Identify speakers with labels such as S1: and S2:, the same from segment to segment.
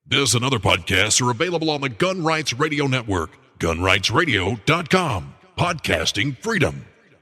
S1: This and other podcasts are available on the Gun Rights Radio Network, gunrightsradio.com. Podcasting freedom.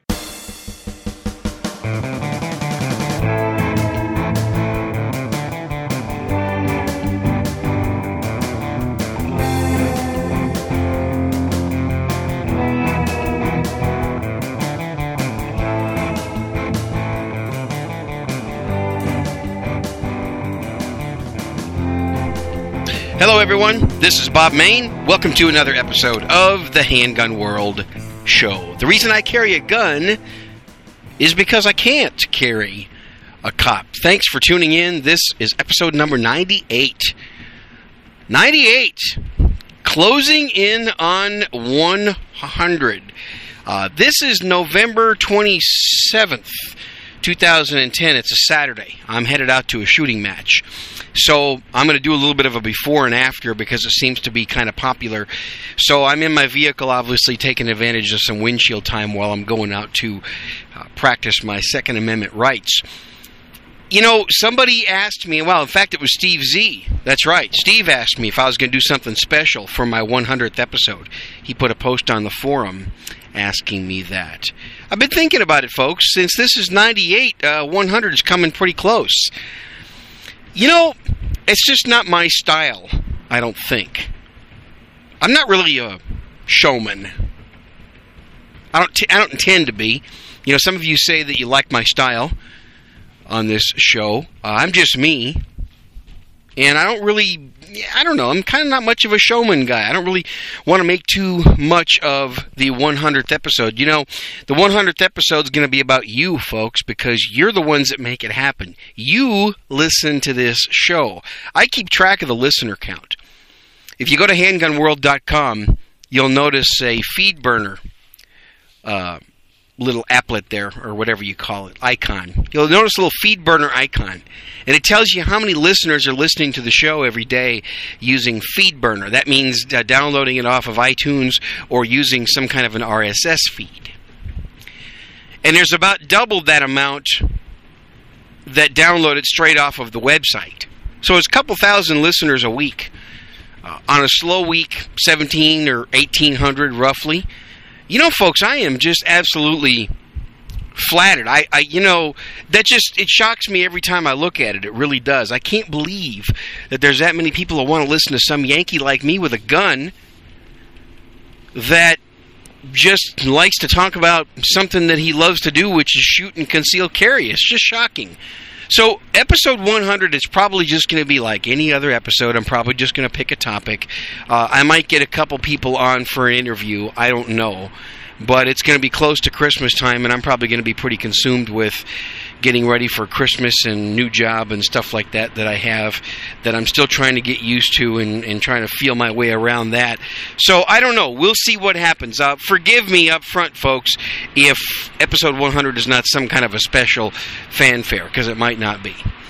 S2: Hello everyone, this is Bob Main. Welcome to another episode of the Handgun World Show. The reason I carry a gun is because I can't carry a cop. Thanks for tuning in. This is episode number 98. 98! Closing in on 100. This is November 27th, 2010. It's a Saturday. I'm headed out to a shooting match. So I'm going to do a little bit of a before and after because it seems to be kind of popular. So I'm in my vehicle, obviously taking advantage of some windshield time while I'm going out to practice my Second Amendment rights. You know, somebody asked me, well, in fact, it was Steve Z. That's right. Steve asked me if I was going to do something special for my 100th episode. He put a post on the forum asking me that. I've been thinking about it, folks. Since this is 98, 100 is coming pretty close. You know, it's just not my style, I don't think. I'm not really a showman. I don't intend to be. You know, some of you say that you like my style on this show. I'm just me. And I don't know, I'm kind of not much of a showman guy. I don't really want to make too much of the 100th episode. You know, the 100th episode is going to be about you, folks, because you're the ones that make it happen. You listen to this show. I keep track of the listener count. If you go to handgunworld.com, you'll notice a feed burner little applet there, or whatever you call it, icon. You'll notice a little feed burner icon, and it tells you how many listeners are listening to the show every day using feed burner. That means downloading it off of iTunes or using some kind of an RSS feed. And there's about double that amount that download it straight off of the website. So it's a couple thousand listeners a week. On a slow week, 17 or 1,800 roughly. You know, folks, I am just absolutely flattered. You know, it shocks me every time I look at it. It really does. I can't believe that there's that many people that want to listen to some Yankee like me with a gun that just likes to talk about something that he loves to do, which is shoot and conceal carry. It's just shocking. So episode 100 is probably just going to be like any other episode. I'm probably just going to pick a topic. I might get a couple people on for an interview. I don't know. But it's going to be close to Christmas time, and I'm probably going to be pretty consumed with getting ready for Christmas and new job and stuff like that I have that I'm still trying to get used to and trying to feel my way around that. So I don't know. We'll see what happens. Forgive me up front, folks, if episode 100 is not some kind of a special fanfare, because it might not be.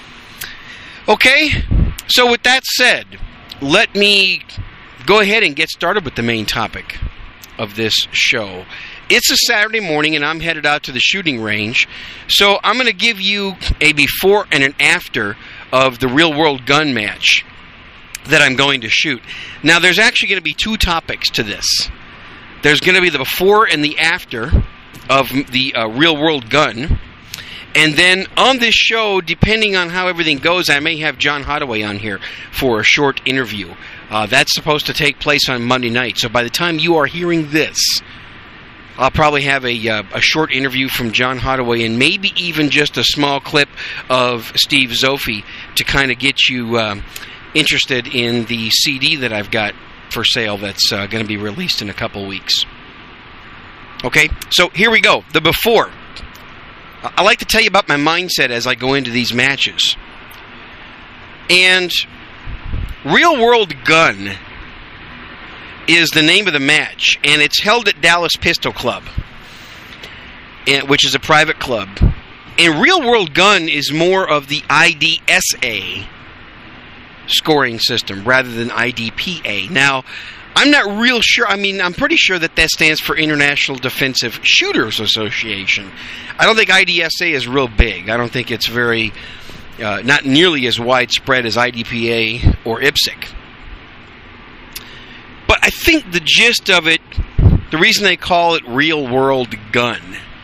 S2: Okay, so with that said, let me go ahead and get started with the main topic of this show. It's a Saturday morning, and I'm headed out to the shooting range, so I'm going to give you a before and an after of the real-world gun match that I'm going to shoot. Now, there's actually going to be two topics to this. There's going to be the before and the after of the real-world gun, and then on this show, depending on how everything goes, I may have John Hottaway on here for a short interview. That's supposed to take place on Monday night, so by the time you are hearing this, I'll probably have a short interview from John Hottaway and maybe even just a small clip of Steve Zophi to kind of get you interested in the CD that I've got for sale that's going to be released in a couple weeks. Okay, so here we go. The before. I like to tell you about my mindset as I go into these matches. And Real World Gun is the name of the match, and it's held at Dallas Pistol Club, which is a private club. And Real World Gun is more of the IDSA scoring system rather than IDPA. Now, I'm not real sure. I mean, I'm pretty sure that stands for International Defensive Shooters Association. I don't think IDSA is real big. I don't think it's very, not nearly as widespread as IDPA or IPSC. But I think the gist of it, the reason they call it real world gun,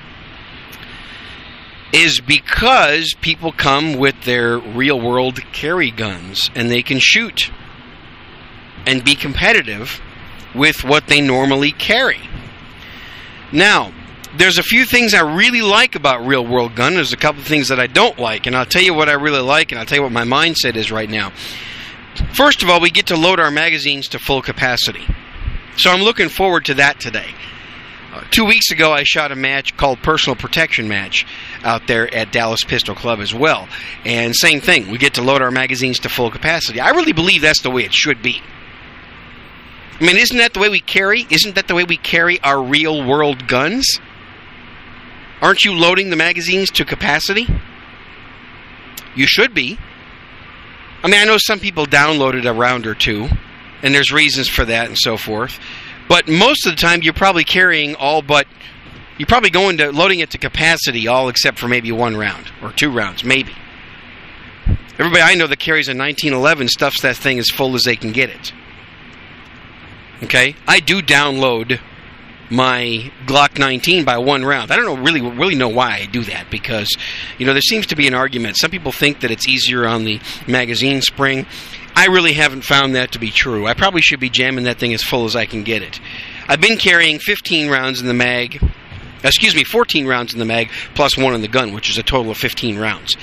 S2: is because people come with their real world carry guns and they can shoot and be competitive with what they normally carry. Now, there's a few things I really like about real world gun. There's a couple of things that I don't like, and I'll tell you what I really like, and I'll tell you what my mindset is right now. First of all, we get to load our magazines to full capacity. So I'm looking forward to that today. 2 weeks ago, I shot a match called Personal Protection Match out there at Dallas Pistol Club as well. And same thing, we get to load our magazines to full capacity. I really believe that's the way it should be. I mean, isn't that the way we carry? Isn't that the way we carry our real world guns? Aren't you loading the magazines to capacity? You should be. I mean, I know some people downloaded a round or two, and there's reasons for that and so forth. But most of the time, you're probably carrying all but... You're probably going to loading it to capacity, all except for maybe one round or 2 rounds, maybe. Everybody I know that carries a 1911 stuffs that thing as full as they can get it. Okay? I do download my Glock 19 by 1 round. I don't really know why I do that, because, you know, there seems to be an argument. Some people think that it's easier on the magazine spring. I really haven't found that to be true. I probably should be jamming that thing as full as I can get it. I've been carrying 14 rounds in the mag, plus 1 in the gun, which is a total of 15 rounds.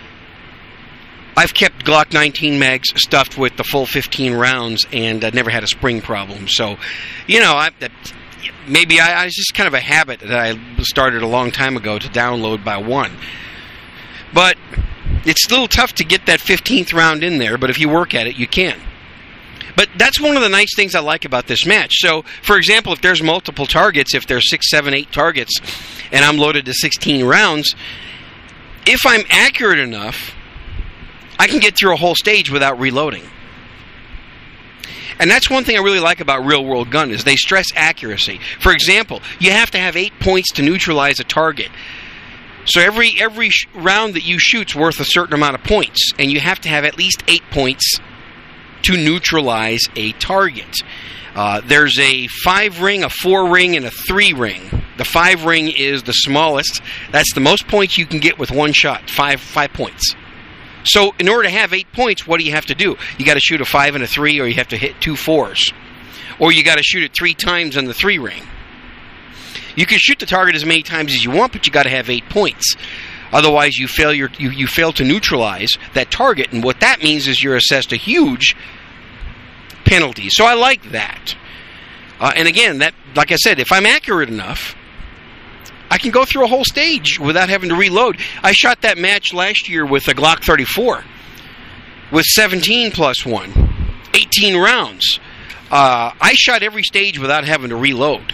S2: I've kept Glock 19 mags stuffed with the full 15 rounds, and I've never had a spring problem. So, you know, maybe it's just kind of a habit that I started a long time ago to download by 1. But it's a little tough to get that 15th round in there, but if you work at it, you can. But that's one of the nice things I like about this match. So, for example, if there's multiple targets, if there's 6, 7, 8 targets, and I'm loaded to 16 rounds, if I'm accurate enough, I can get through a whole stage without reloading. And that's one thing I really like about Real World Gun, is they stress accuracy. For example, you have to have 8 points to neutralize a target. So every round that you shoot's worth a certain amount of points, and you have to have at least 8 points to neutralize a target. There's a 5-ring, a 4-ring, and a 3-ring. The 5-ring is the smallest. That's the most points you can get with one shot, 5 points. So in order to have 8 points, what do you have to do? You got to shoot a 5 and a 3, or you have to hit 2 4s. Or you got to shoot it 3 times on the 3-ring. You can shoot the target as many times as you want, but you got to have 8 points. Otherwise, you fail to neutralize that target, and what that means is you're assessed a huge penalty. So I like that. And again, that, like I said, if I'm accurate enough, I can go through a whole stage without having to reload. I shot that match last year with a Glock 34 with 17 plus 1, 18 rounds. I shot every stage without having to reload.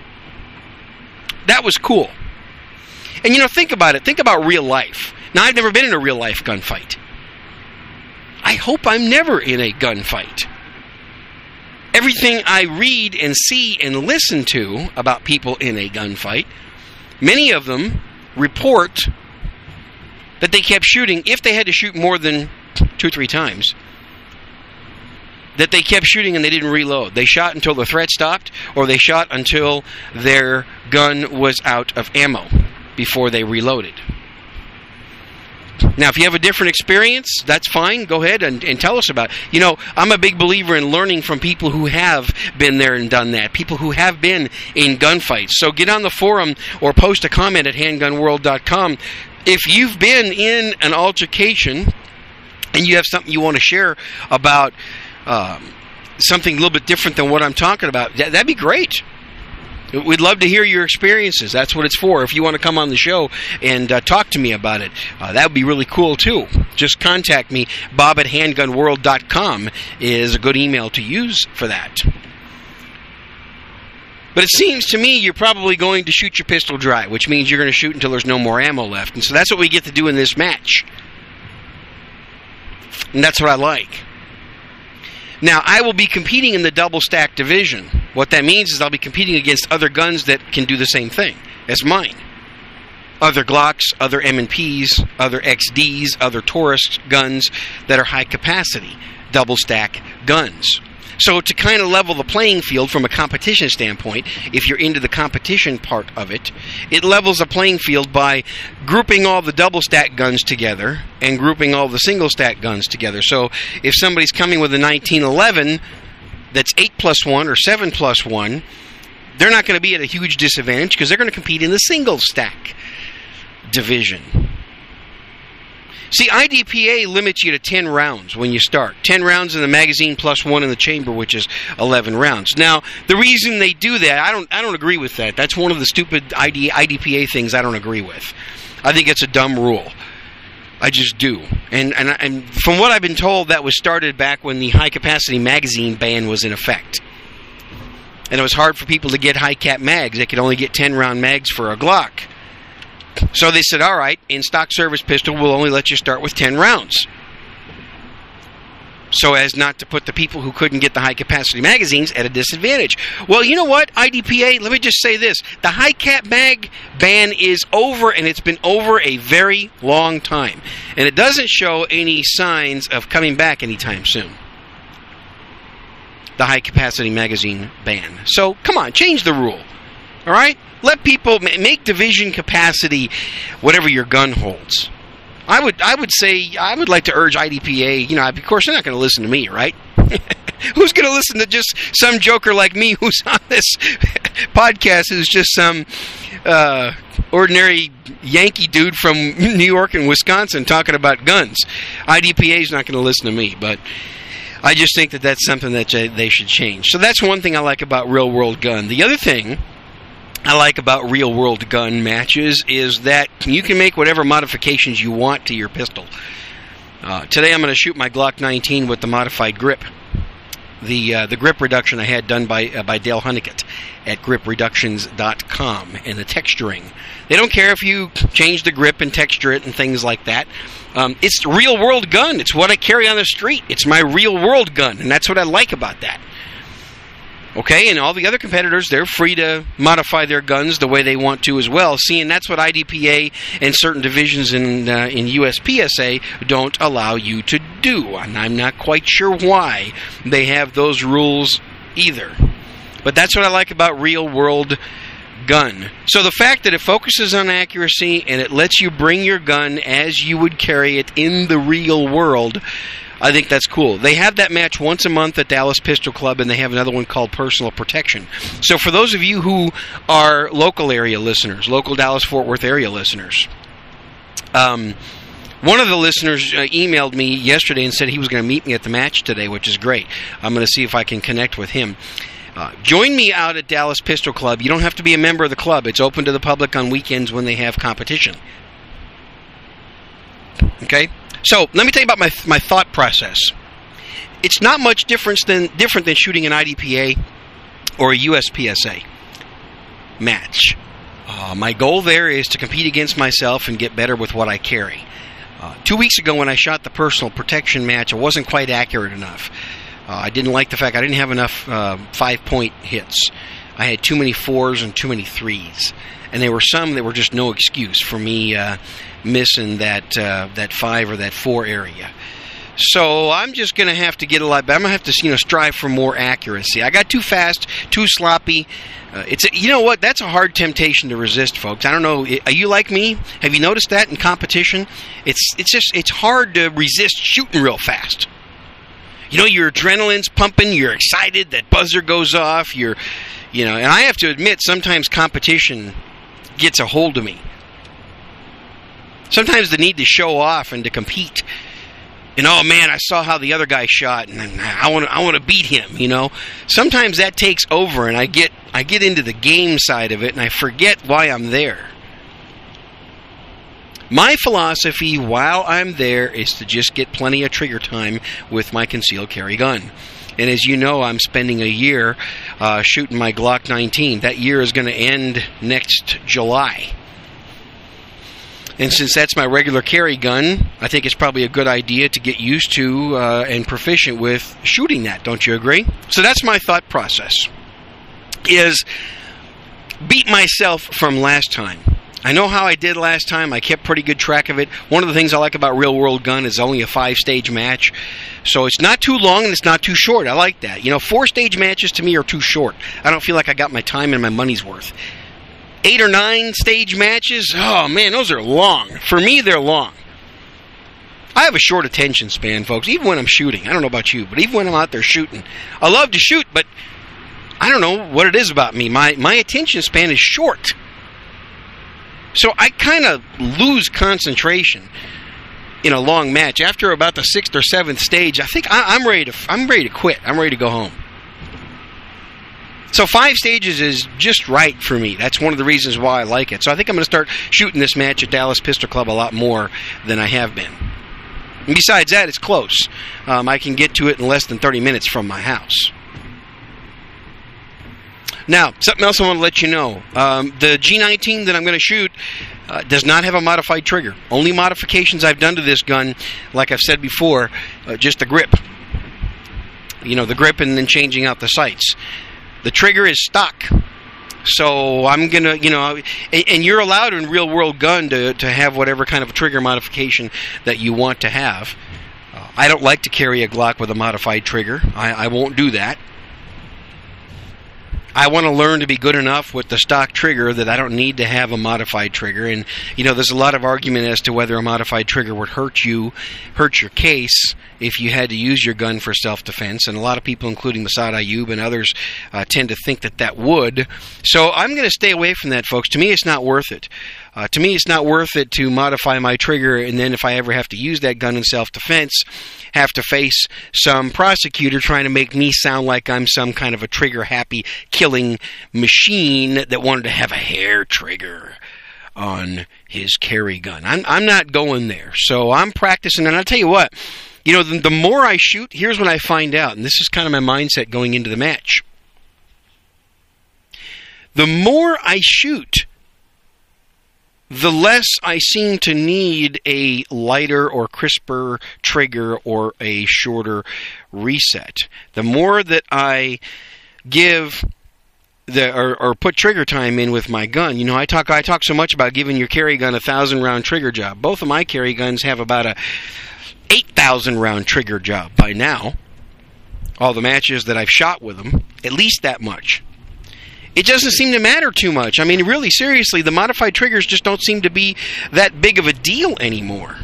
S2: That was cool. And, you know, think about it. Think about real life. Now, I've never been in a real life gunfight. I hope I'm never in a gunfight. Everything I read and see and listen to about people in a gunfight, many of them report that they kept shooting, if they had to shoot more than 2 or 3 times, that they kept shooting and they didn't reload. They shot until the threat stopped, or they shot until their gun was out of ammo before they reloaded. Now, if you have a different experience, that's fine. Go ahead and tell us about it. You know, I'm a big believer in learning from people who have been there and done that, people who have been in gunfights. So get on the forum or post a comment at handgunworld.com. If you've been in an altercation and you have something you want to share about something a little bit different than what I'm talking about, that'd be great. We'd love to hear your experiences. That's what it's for. If you want to come on the show and talk to me about it, that would be really cool, too. Just contact me. Bob at handgunworld.com is a good email to use for that. But it seems to me you're probably going to shoot your pistol dry, which means you're going to shoot until there's no more ammo left. And so that's what we get to do in this match. And that's what I like. Now, I will be competing in the double stack division. What that means is I'll be competing against other guns that can do the same thing as mine. Other Glocks, other M&Ps, other XDs, other Taurus guns that are high capacity, double stack guns. So to kind of level the playing field from a competition standpoint, if you're into the competition part of it, it levels the playing field by grouping all the double stack guns together and grouping all the single stack guns together. So if somebody's coming with a 1911 that's 8+1 or 7+1, they're not going to be at a huge disadvantage because they're going to compete in the single stack division. See, IDPA limits you to 10 rounds when you start. 10 rounds in the magazine plus 1 in the chamber, which is 11 rounds. Now, the reason they do that, I don't agree with that. That's one of the stupid IDPA things I don't agree with. I think it's a dumb rule. I just do. And from what I've been told, that was started back when the high-capacity magazine ban was in effect. And it was hard for people to get high-cap mags. They could only get 10-round mags for a Glock. So they said, all right, in stock service pistol, we'll only let you start with 10 rounds. So as not to put the people who couldn't get the high-capacity magazines at a disadvantage. Well, you know what, IDPA, let me just say this. The high-cap mag ban is over, and it's been over a very long time. And it doesn't show any signs of coming back anytime soon. The high-capacity magazine ban. So, come on, change the rule. All right? Let people make division capacity whatever your gun holds. I would say, I would like to urge IDPA, you know, of course they're not going to listen to me, right? Who's going to listen to just some joker like me who's on this podcast who's just some ordinary Yankee dude from New York and Wisconsin talking about guns? IDPA is not going to listen to me, but I just think that that's something that they should change. So that's one thing I like about Real World Gun. The other thing I like about Real World Gun matches is that you can make whatever modifications you want to your pistol. Today I'm going to shoot my Glock 19 with the modified grip. The grip reduction I had done by Dale Honeycutt at GripReductions.com, and the texturing. They don't care if you change the grip and texture it and things like that. It's the Real World Gun. It's what I carry on the street. It's my Real World gun, and that's what I like about that. Okay, and all the other competitors, they're free to modify their guns the way they want to as well. See, and that's what IDPA and certain divisions in USPSA don't allow you to do. And I'm not quite sure why they have those rules either. But that's what I like about Real World Gun. So the fact that it focuses on accuracy and it lets you bring your gun as you would carry it in the real world, I think that's cool. They have that match once a month at Dallas Pistol Club, and they have another one called Personal Protection. So for those of you who are local area listeners, local Dallas-Fort Worth area listeners, one of the listeners emailed me yesterday and said he was going to meet me at the match today, which is great. I'm going to see if I can connect with him. Join me out at Dallas Pistol Club. You don't have to be a member of the club. It's open to the public on weekends when they have competition. Okay? So, let me tell you about my thought process. It's not much different than shooting an IDPA or a USPSA match. My goal there is to compete against myself and get better with what I carry. 2 weeks ago when I shot the personal protection match, I wasn't quite accurate enough. I didn't like the fact I didn't have enough 5-point hits. I had too many 4s and too many 3s. And there were some that were just no excuse for me missing that 5 or that 4 area. So I'm just going to have to get a lot better. I'm going to have to strive for more accuracy. I got too fast, too sloppy. You know what? That's a hard temptation to resist, folks. I don't know. Are you like me? Have you noticed that in competition? It's hard to resist shooting real fast. You know, your adrenaline's pumping. You're excited. That buzzer goes off. And I have to admit, sometimes competition gets a hold of me. Sometimes the need to show off and to compete. And oh man, I saw how the other guy shot, and I want to beat him. Sometimes that takes over, and I get into the game side of it, and I forget why I'm there. My philosophy while I'm there is to just get plenty of trigger time with my concealed carry gun. And as you know, I'm spending a year shooting my Glock 19. That year is going to end next July. And since that's my regular carry gun, I think it's probably a good idea to get used to and proficient with shooting that. Don't you agree? So that's my thought process, is beat myself from last time. I know how I did last time. I kept pretty good track of it. One of the things I like about Real World Gun is only a 5-stage match. So it's not too long and it's not too short. I like that. 4-stage matches to me are too short. I don't feel like I got my time and my money's worth. 8 or 9 stage matches, oh man, those are long. For me, they're long. I have a short attention span, folks, even when I'm shooting. I don't know about you, but even when I'm out there shooting. I love to shoot, but I don't know what it is about me. My attention span is short. So I kind of lose concentration in a long match. After about the 6th or 7th stage, I think I'm ready to quit. I'm ready to go home. So 5 stages is just right for me. That's one of the reasons why I like it. So I think I'm going to start shooting this match at Dallas Pistol Club a lot more than I have been. And besides that, it's close. I can get to it in less than 30 minutes from my house. Now, something else I want to let you know. The G19 that I'm going to shoot does not have a modified trigger. Only modifications I've done to this gun, like I've said before, just the grip. The grip and then changing out the sights. The trigger is stock. So I'm going to, and you're allowed in Real World Gun to have whatever kind of trigger modification that you want to have. I don't like to carry a Glock with a modified trigger. I won't do that. I want to learn to be good enough with the stock trigger that I don't need to have a modified trigger. And, there's a lot of argument as to whether a modified trigger would hurt your case if you had to use your gun for self-defense. And a lot of people, including Massad Ayoob and others, tend to think that would. So I'm going to stay away from that, folks. To me, it's not worth it. To me, it's not worth it to modify my trigger, and then if I ever have to use that gun in self-defense, have to face some prosecutor trying to make me sound like I'm some kind of a trigger-happy killing machine that wanted to have a hair trigger on his carry gun. I'm not going there. So I'm practicing, and I'll tell you what, the more I shoot, here's what I find out, and this is kind of my mindset going into the match. The more I shoot, the less I seem to need a lighter or crisper trigger or a shorter reset. The more that I give or put trigger time in with my gun, I talk so much about giving your carry gun a 1,000-round trigger job. Both of my carry guns have about a 8,000-round trigger job by now. All the matches that I've shot with them, at least that much. It doesn't seem to matter too much. I mean, really, seriously, the modified triggers just don't seem to be that big of a deal anymore.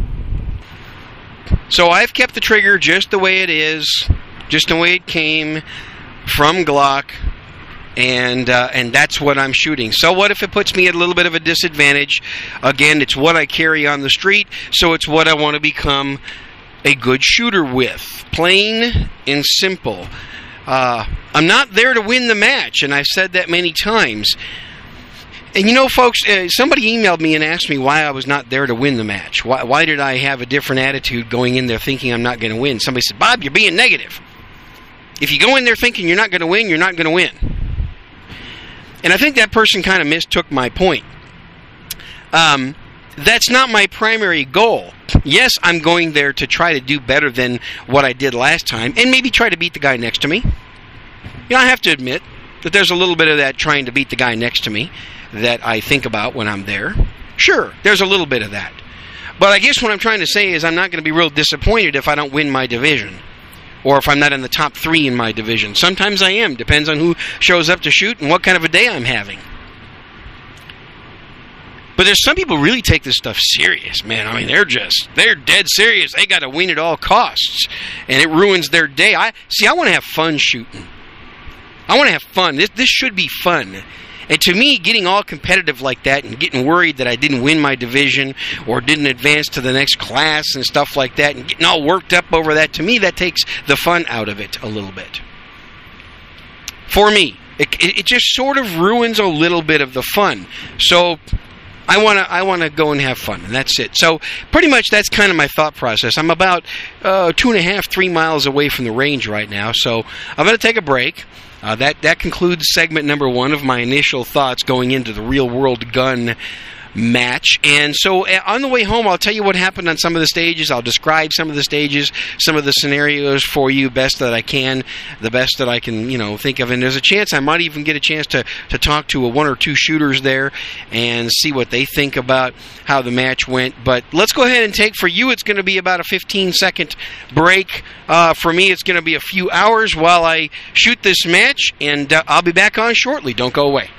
S2: So I've kept the trigger just the way it is, just the way it came from Glock, and that's what I'm shooting. So what if it puts me at a little bit of a disadvantage? Again, it's what I carry on the street, so it's what I want to become a good shooter with. Plain and simple. I'm not there to win the match, and I've said that many times. And folks, somebody emailed me and asked me why I was not there to win the match. Why did I have a different attitude going in there thinking I'm not going to win? Somebody said, Bob, you're being negative. If you go in there thinking you're not going to win, you're not going to win. And I think that person kind of mistook my point. That's not my primary goal. Yes, I'm going there to try to do better than what I did last time, and maybe try to beat the guy next to me. I have to admit that there's a little bit of that trying to beat the guy next to me that I think about when I'm there. Sure, there's a little bit of that. But I guess what I'm trying to say is I'm not going to be real disappointed if I don't win my division, or if I'm not in the top 3 in my division. Sometimes I am. Depends on who shows up to shoot and what kind of a day I'm having. But there's some people really take this stuff serious, man. I mean, they're dead serious. They got to win at all costs, and it ruins their day. I want to have fun shooting. I want to have fun. This should be fun. And to me, getting all competitive like that and getting worried that I didn't win my division or didn't advance to the next class and stuff like that and getting all worked up over that, to me, that takes the fun out of it a little bit. For me, it just sort of ruins a little bit of the fun. So I want to go and have fun, and that's it. So pretty much that's kind of my thought process. I'm about 2.5, 3 miles away from the range right now, so I'm going to take a break. That concludes segment number 1 of my initial thoughts going into the Real World Gun match. And so on the way home, I'll tell you what happened on some of the stages. I'll describe some of the stages, some of the scenarios for you best that I can, the best that I can, think of. And there's a chance I might even get a chance to talk to one or two shooters there and see what they think about how the match went. But let's go ahead and take, for you, it's going to be about a 15-second break. For me, it's going to be a few hours while I shoot this match, and I'll be back on shortly. Don't go away.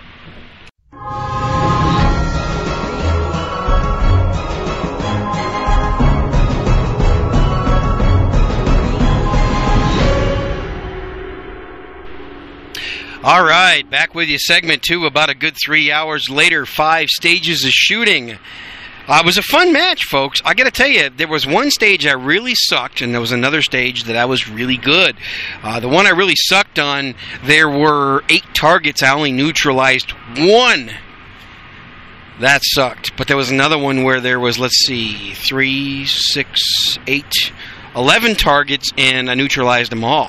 S2: All right, back with you, segment 2, about a good 3 hours later, 5 stages of shooting. It was a fun match, folks. I got to tell you, there was one stage I really sucked, and there was another stage that I was really good. The one I really sucked on, there were 8 targets. I only neutralized 1. That sucked. But there was another one where there was, 3, 6, 8, 11 targets, and I neutralized them all.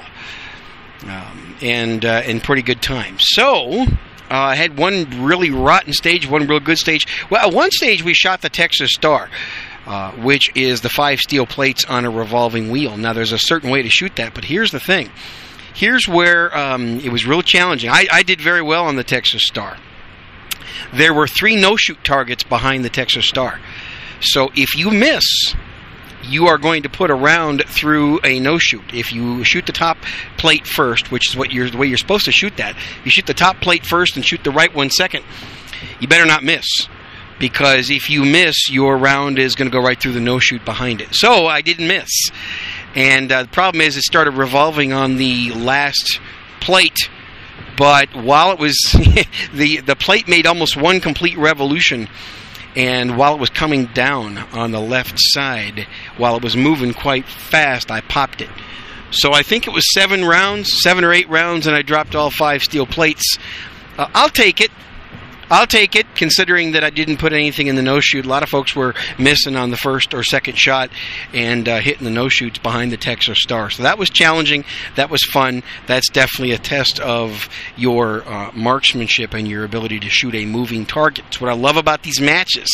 S2: And in pretty good time. So, I had one really rotten stage, one real good stage. Well, at one stage we shot the Texas Star, which is the 5 steel plates on a revolving wheel. Now, there's a certain way to shoot that, but here's the thing. Here's where it was real challenging. I did very well on the Texas Star. There were 3 no-shoot targets behind the Texas Star. So, if you miss, you are going to put a round through a no-shoot. If you shoot the top plate first, which is the way you're supposed to shoot that, you shoot the top plate first and shoot the right one second, you better not miss. Because if you miss, your round is going to go right through the no-shoot behind it. So I didn't miss. And the problem is it started revolving on the last plate. But while it was, the plate made almost one complete revolution. And while it was coming down on the left side, while it was moving quite fast, I popped it. So I think it was 7 or 8 rounds, and I dropped all 5 steel plates. I'll take it. Considering that I didn't put anything in the no-shoot. A lot of folks were missing on the first or second shot and hitting the no-shoots behind the Texas Star. So that was challenging. That was fun. That's definitely a test of your marksmanship and your ability to shoot a moving target. It's what I love about these matches.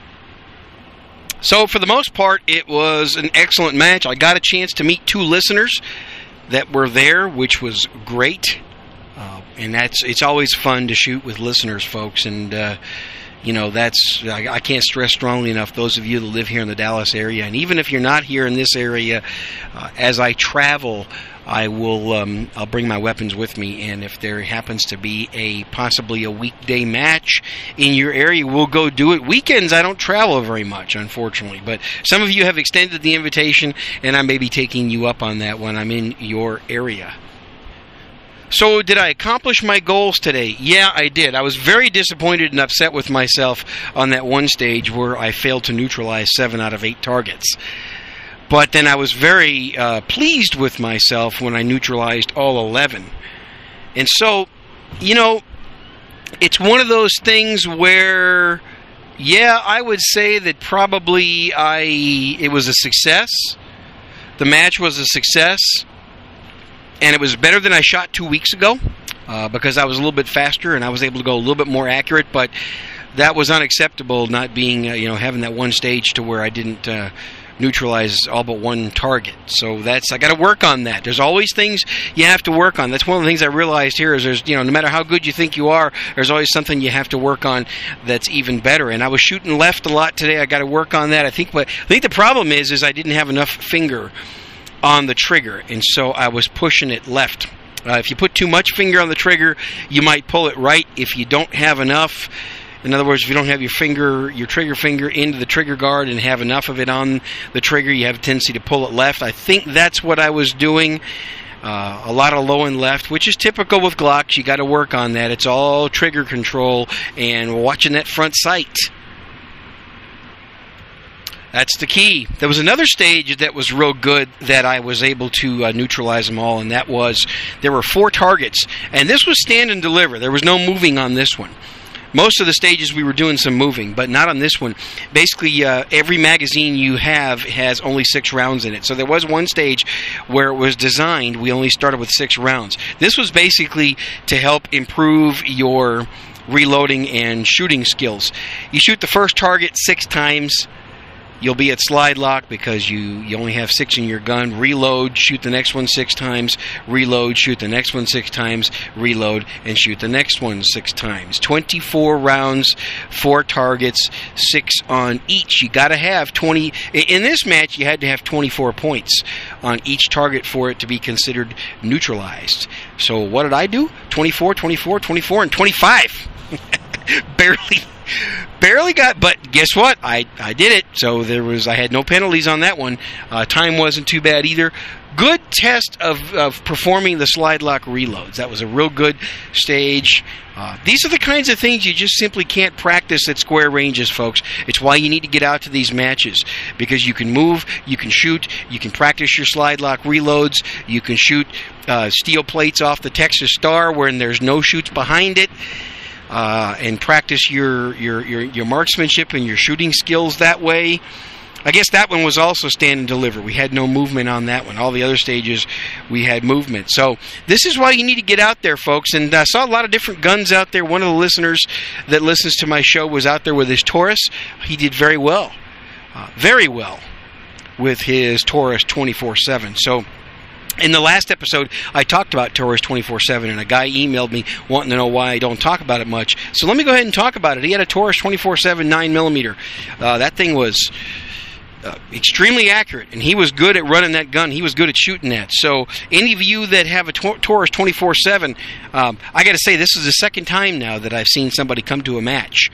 S2: So for the most part, it was an excellent match. I got a chance to meet 2 listeners that were there, which was great. And it's always fun to shoot with listeners, folks. And, I can't stress strongly enough, those of you that live here in the Dallas area, and even if you're not here in this area, as I travel, I'll bring my weapons with me, and if there happens to be possibly a weekday match in your area, we'll go do it. Weekends, I don't travel very much, unfortunately, but some of you have extended the invitation, and I may be taking you up on that when I'm in your area. So, did I accomplish my goals today? Yeah, I did. I was very disappointed and upset with myself on that one stage where I failed to neutralize 7 out of 8 targets. But then I was very pleased with myself when I neutralized all 11. And so, it's one of those things where, yeah, I would say that probably it was a success. The match was a success. And it was better than I shot 2 weeks ago because I was a little bit faster and I was able to go a little bit more accurate. But that was unacceptable, not being, having that one stage to where I didn't neutralize all but 1 target. So I got to work on that. There's always things you have to work on. That's one of the things I realized here is there's, no matter how good you think you are, there's always something you have to work on that's even better. And I was shooting left a lot today. I got to work on that. I think the problem is I didn't have enough finger on the trigger, and so I was pushing it left. If you put too much finger on the trigger, you might pull it right. If you don't have enough, in other words, if you don't have your trigger finger into the trigger guard and have enough of it on the trigger, you have a tendency to pull it left. I think that's what I was doing. A lot of low and left, which is typical with Glocks. You got to work on that. It's all trigger control and watching that front sight. That's the key. There was another stage that was real good that I was able to neutralize them all, and that was there were 4 targets. And this was stand and deliver. There was no moving on this one. Most of the stages we were doing some moving, but not on this one. Basically, every magazine you have has only 6 rounds in it. So there was one stage where it was designed, we only started with 6 rounds. This was basically to help improve your reloading and shooting skills. You shoot the first target 6 times. You'll be at slide lock because you only have 6 in your gun. Reload, shoot the next one 6 times. Reload, shoot the next one 6 times. Reload, and shoot the next one 6 times. 24 rounds, 4 targets, 6 on each. You got to have 20. In this match, you had to have 24 points on each target for it to be considered neutralized. So what did I do? 24, 24, 24, and 25. Barely got, but guess what? I did it. So I had no penalties on that one. Time wasn't too bad either. Good test of performing the slide lock reloads. That was a real good stage. These are the kinds of things you just simply can't practice at square ranges, folks. It's why you need to get out to these matches, because you can move, you can shoot, you can practice your slide lock reloads, you can shoot steel plates off the Texas Star when there's no shoots behind it. And practice your marksmanship and your shooting skills that way. I guess that one was also stand and deliver. We had no movement on that one. All the other stages, we had movement. So this is why you need to get out there, folks. And I saw a lot of different guns out there. One of the listeners that listens to my show was out there with his Taurus. He did very well with his Taurus 24/7. So in the last episode, I talked about Taurus 24/7, and a guy emailed me wanting to know why I don't talk about it much. So let me go ahead and talk about it. He had a Taurus 24/7 9mm. That thing was extremely accurate, and he was good at running that gun. He was good at shooting that. So any of you that have a Taurus 24/7, I got to say, this is the second time now that I've seen somebody come to a match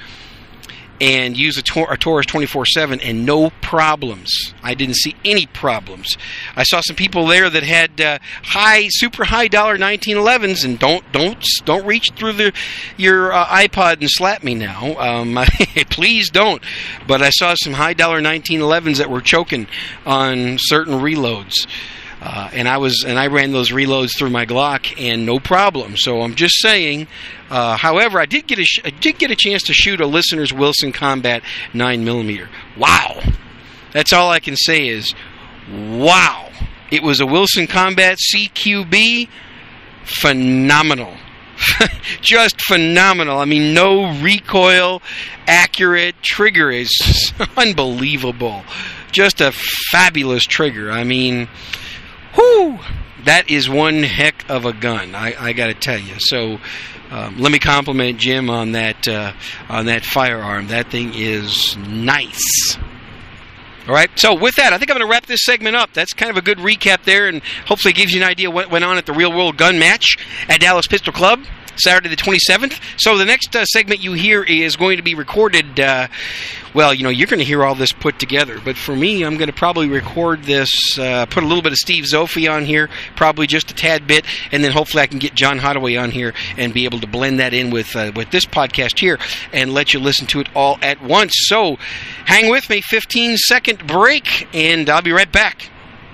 S2: and use a Taurus 24/7 and no problems. I didn't see any problems. I saw some people there that had super high dollar 1911s, and don't reach through your iPod and slap me now. Please don't. But I saw some high dollar 1911s that were choking on certain reloads. And I ran those reloads through my Glock and no problem. So I'm just saying. However, I did get a chance to shoot a listener's Wilson Combat 9mm. Wow, that's all I can say is wow. It was a Wilson Combat CQB, phenomenal. Just phenomenal. I mean, no recoil, accurate trigger is unbelievable. Just a fabulous trigger. I mean, whoo, that is one heck of a gun. I got to tell you. So let me compliment Jim on that firearm. That thing is nice. All right, so with that, I think I'm going to wrap this segment up. That's kind of a good recap there, and hopefully gives you an idea what went on at the Real World Gun Match at Dallas Pistol Club, Saturday the 27th. So the next segment you hear is going to be recorded. Well, you're going to hear all this put together. But for me, I'm going to probably record this, put a little bit of Steve Zophi on here, probably just a tad bit, and then hopefully I can get John Hottaway on here and be able to blend that in with this podcast here and let you listen to it all at once. So hang with me, 15-second break, and I'll be right back.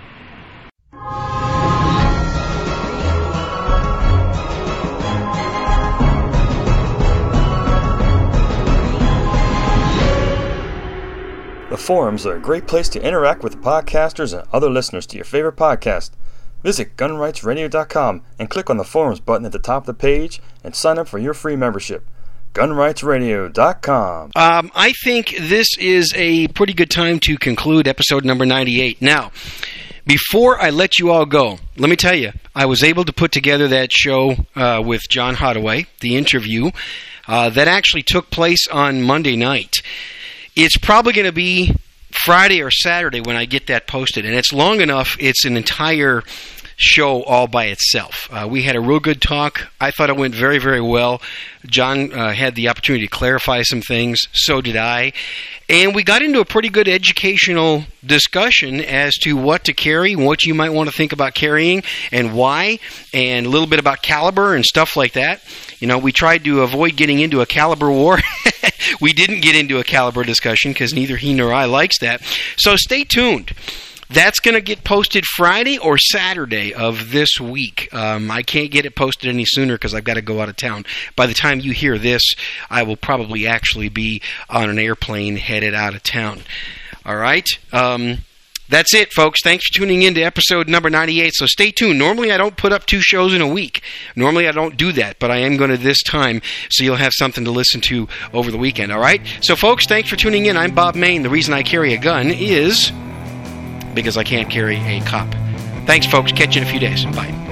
S3: The forums are a great place to interact with podcasters and other listeners to your favorite podcast. Visit gunrightsradio.com and click on the forums button at the top of the page and sign up for your free membership. gunrightsradio.com.
S2: I think this is a pretty good time to conclude episode number 98. Now, before I let you all go, let me tell you, I was able to put together that show with John Hottaway, the interview, that actually took place on Monday night. It's probably going to be Friday or Saturday when I get that posted, and it's long enough. It's an entire show all by itself. We had a real good talk. I thought it went very, very well. John had the opportunity to clarify some things. So did I. And we got into a pretty good educational discussion as to what to carry, what you might want to think about carrying, and why, and a little bit about caliber and stuff like that. We tried to avoid getting into a caliber war. We didn't get into a caliber discussion because neither he nor I likes that. So stay tuned. That's going to get posted Friday or Saturday of this week. I can't get it posted any sooner because I've got to go out of town. By the time you hear this, I will probably actually be on an airplane headed out of town. All right? That's it, folks. Thanks for tuning in to episode number 98. So stay tuned. Normally, I don't put up 2 shows in a week. Normally, I don't do that, but I am going to this time, so you'll have something to listen to over the weekend, all right? So, folks, thanks for tuning in. I'm Bob Mayne. The reason I carry a gun is because I can't carry a cop. Thanks, folks. Catch you in a few days. Bye.